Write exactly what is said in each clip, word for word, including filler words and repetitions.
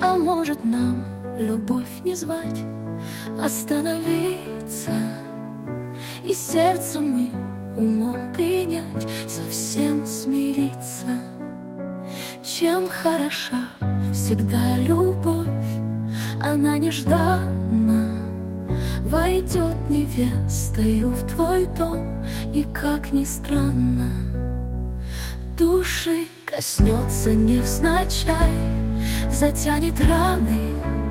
А может, нам любовь не звать, остановиться и сердцем и умом принять, совсем смириться. Чем хороша всегда любовь, она нежданно войдет невестою в твой дом, и, как ни странно, души коснется невзначай, затянет раны.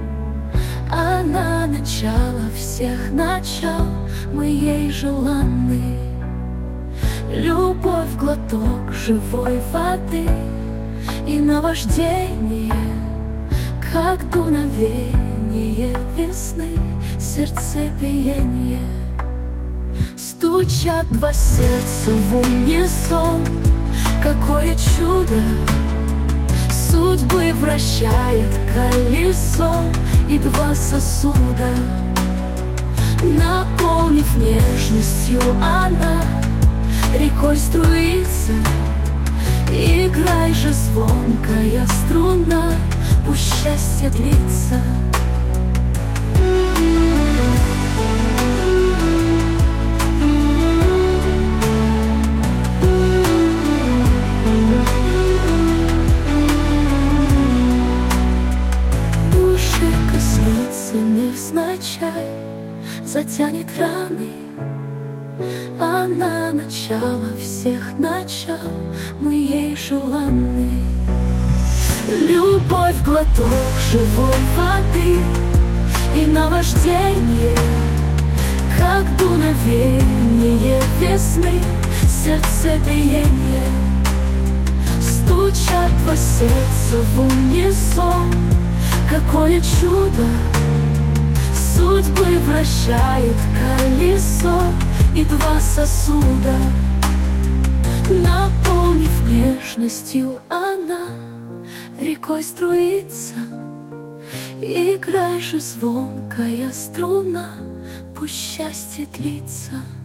Она начало всех начал, мы ей желанны. Любовь — глоток живой воды и наваждение, как дуновение весны, сердцебиение. Стучат два сердца в унисон, какое чудо судьбы вращает колесо, и два сосуда, наполнив нежностью, она рекой струится. Играй же, звонкая струна, пусть счастье длится. Души коснется невзначай, затянет раны. Она начало всех начал, мы ей желанны. Любовь — глоток живой воды и наваждение, как дуновение весны, сердцебиение. Стучат два сердца в унисон, какое чудо судьбы вращает колесо, и два сосуда, наполнив нежностью, она рекой струится. Играй же, звонкая струна, пусть счастье длится.